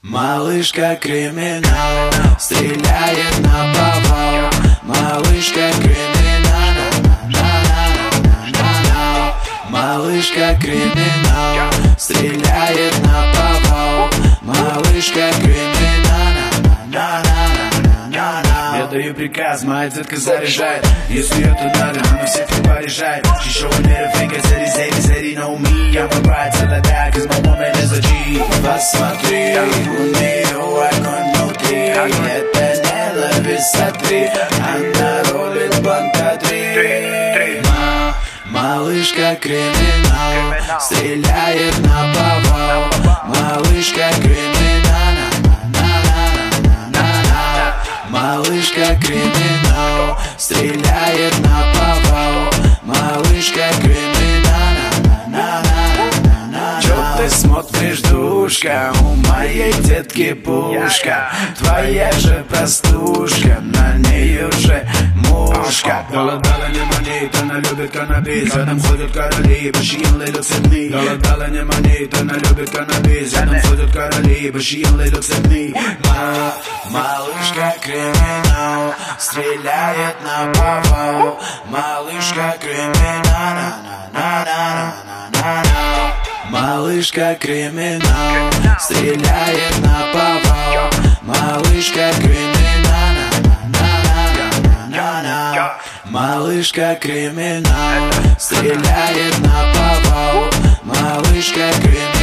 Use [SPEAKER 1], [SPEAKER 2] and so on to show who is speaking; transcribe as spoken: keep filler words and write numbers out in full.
[SPEAKER 1] Малышка криминал, стреляет на повал. Малышка криминал, малышка криминал, стреляет на повал. Малышка криминал. Я даю приказ, моя детка заряжает. Если это надо, она всех не порежает. She showing me the finger, said he said he said he know me. I'm a ride till I die, cause my woman is a G. Посмотри, у нее огонь внутри. Это не ловится три, она рулит банка три. Малышка криминал, стреляет на повал. Малышка криминал. Малышка криминал, стреляет на повал. Малышка криминал. Чё ты смотришь, душка? У моей детки пушка. Твоя же простушка, на ней уже мушка. Голодала не манит, она любит каннабис. Рядом ходят короли, but she only looks at me. Голодала не манит, она любит каннабис. Рядом ходят короли, but she only looks at me. Малышка криминал, стреляет на повал. Малышка криминал. Малышка криминал, стреляет на повал. Малышка криминал. Малышка криминал, стреляет на повал. Малышка криминал.